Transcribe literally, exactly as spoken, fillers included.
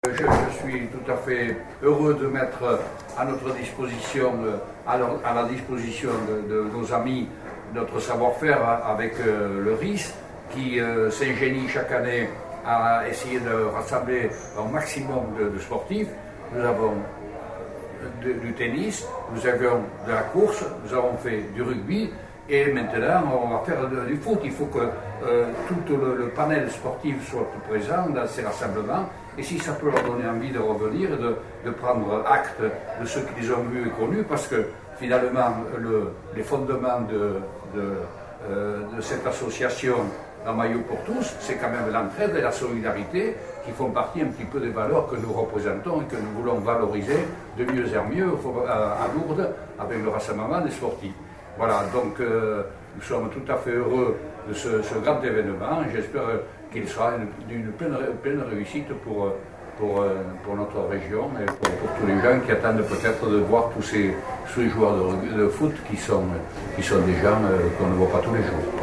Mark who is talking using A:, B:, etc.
A: Je, je suis tout à fait heureux de mettre à notre disposition, à, leur, à la disposition de, de nos amis, notre savoir-faire avec euh, le R I S, qui euh, s'ingénie chaque année à essayer de rassembler un maximum de, de sportifs. Nous avons de, du tennis, nous avions de la course, nous avons fait du rugby et maintenant on va faire de, du foot. Il faut que euh, tout le, le panel sportif soit présent dans ces rassemblements. Et si ça peut leur donner envie de revenir, de, de prendre acte de ce qu'ils ont vu et connu, parce que finalement, le, les fondements de, de, euh, de cette association Un maillot pour tous, c'est quand même l'entraide et la solidarité qui font partie un petit peu des valeurs que nous représentons et que nous voulons valoriser de mieux en mieux à Lourdes avec le rassemblement des sportifs. Voilà, donc euh, nous sommes tout à fait heureux de ce, ce grand événement. J'espère qu'il sera d'une pleine, pleine réussite pour, pour, pour notre région et pour, pour tous les gens qui attendent peut-être de voir tous ces, ces joueurs de, de foot qui sont, qui sont des gens euh, qu'on ne voit pas tous les jours.